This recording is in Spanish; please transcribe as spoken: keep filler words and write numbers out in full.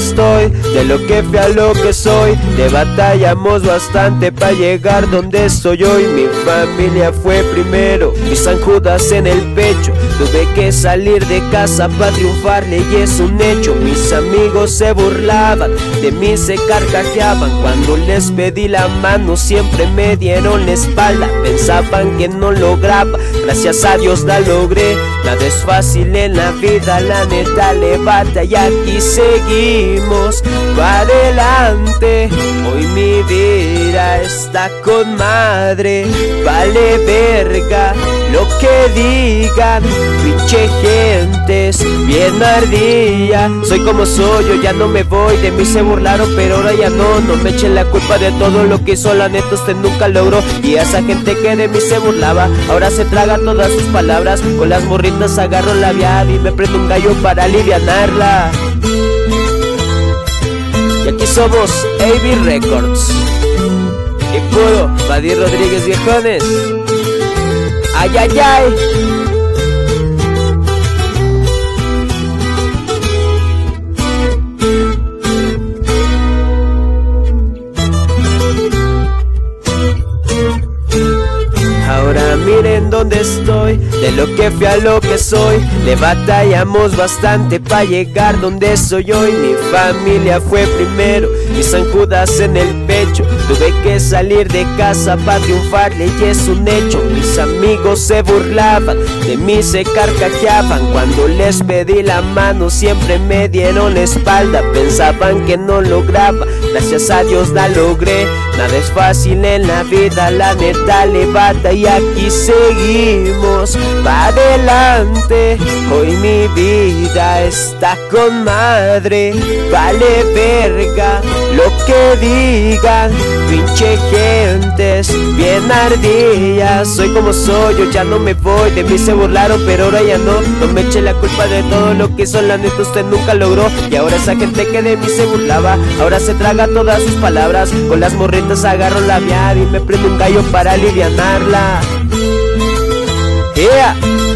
estoy, de lo que fui a lo que soy. Le batallamos bastante para llegar donde estoy hoy. Mi familia fue primero, mi San Judas en el pecho. Tuve que salir de casa para triunfarle y es un hecho. Mis amigos se burlaban de mí, se carcajeaban cuando les pedí la mano, siempre me dieron la espalda. Pensaban que no lograba, gracias a Dios la logré. Nada es fácil en la vida, la neta levanta y aquí seguimos para adelante. Hoy mi vida está con madre, vale verga lo que digan, pinche gentes bien ardilla. Soy como soy, yo ya no me voy, de mí se burlaron pero ahora ya no. No me echen la culpa de todo lo que hizo, la neta usted nunca logró. Y a esa gente que de mí se burlaba, ahora se traga todas sus palabras. Con las morritas agarro la viada y me prendo un gallo para alivianarla. Y aquí somos A B Records y puro Vadir Rodríguez viejones. Ay, ay, ay. Ahora miren dónde estoy, de lo que fui a lo que soy. Le batallamos bastante para llegar donde soy hoy. Mi familia fue primero, mi San Judas en el pecho. Tuve que salir de casa para triunfarle y es un hecho. Mis amigos se burlaban de mí, se carcajeaban cuando les pedí la mano, siempre me dieron la espalda. Pensaban que no lograba, gracias a Dios la logré. Nada es fácil en la vida, la neta levanta y aquí seguimos para adelante. Hoy mi vida está con madre, vale verga lo que digan, pinche gentes bien ardillas. Soy como soy, yo ya no me voy, de mí se burlaron pero ahora ya no. No me eche la culpa de todo lo que hizo, la neta usted nunca logró. Y ahora esa gente que de mí se burlaba, ahora se traga todas sus palabras. Con las morritas agarro la viada y me prendo un gallo para alivianarla. Yeah.